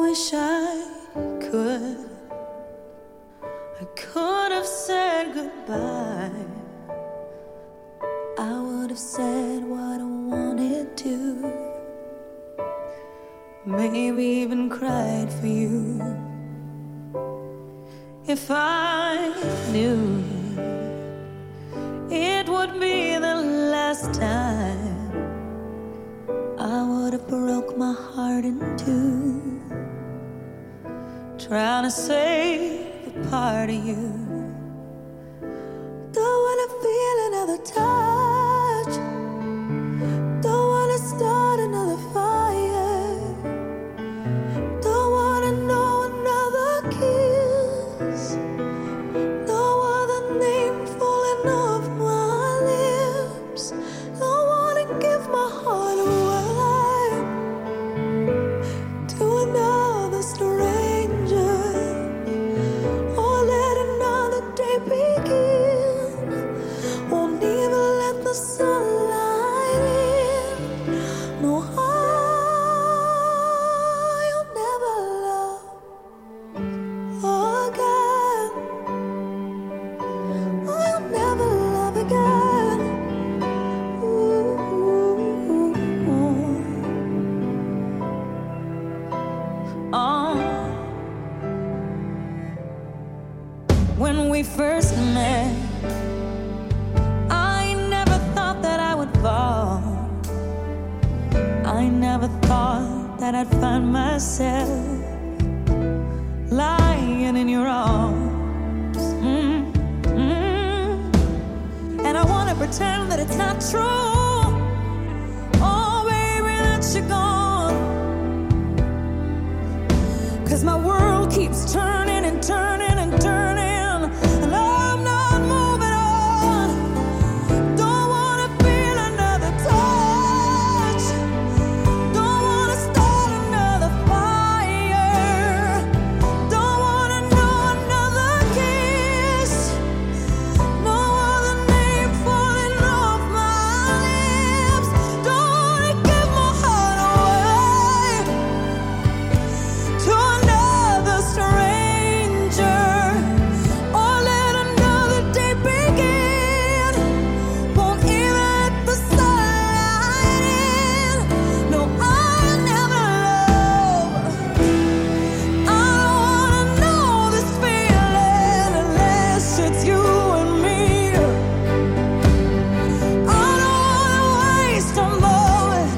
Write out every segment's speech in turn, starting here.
wish I could. I could have said goodbye. I would have said what I wanted to. Maybe even cried for you. If I knew it would be the last time, I would have broke my heart in two, trying to save a part of you. Don't wanna feel another touch, don't wanna start another fire, don't wanna know another kiss, no other name falling off my lips. Don't wanna give my heart away to another stranger, or let another day begin. Won't even let the sunlight in. No, I'll never love again. I'll never love again. When we first met, I never thought that I would fall. I never thought that I'd find myself lying in your arms. And I wanna pretend that it's not true. Oh, baby, that you're gone. 'Cause my world keeps turning and turning and turning, and I'm not moving on. Don't wanna feel another touch, don't wanna start another fire, don't wanna know another kiss, no other name falling off my lips. Don't wanna give my heart away to another stranger, or let another day begin. Won't even let the sunlight in. No, I'll never love. I don't wanna know this feeling unless it's you and me. I don't wanna waste a moment.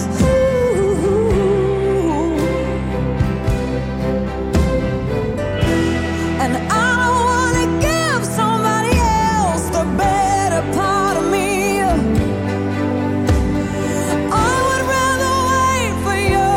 And I don't wanna give somebody else the better part of me. I would rather wait for you.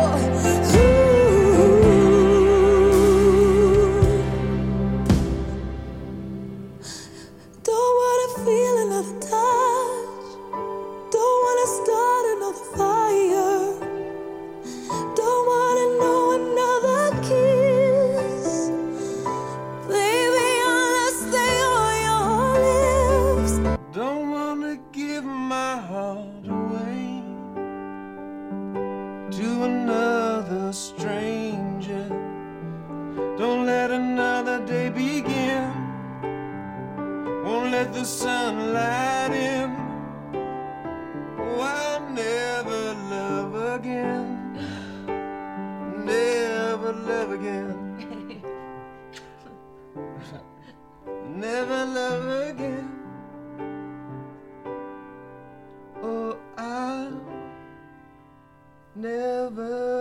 Don't wanna feel another touch, don't wanna start another fire, don't wanna know another kiss, baby, unless they are your lips. Don't wanna give my heart away to another stranger. Don't let another day begin. Won't let the sunlight in. Oh, I'll never love again. Never love again. Never love again. Oh, I'll never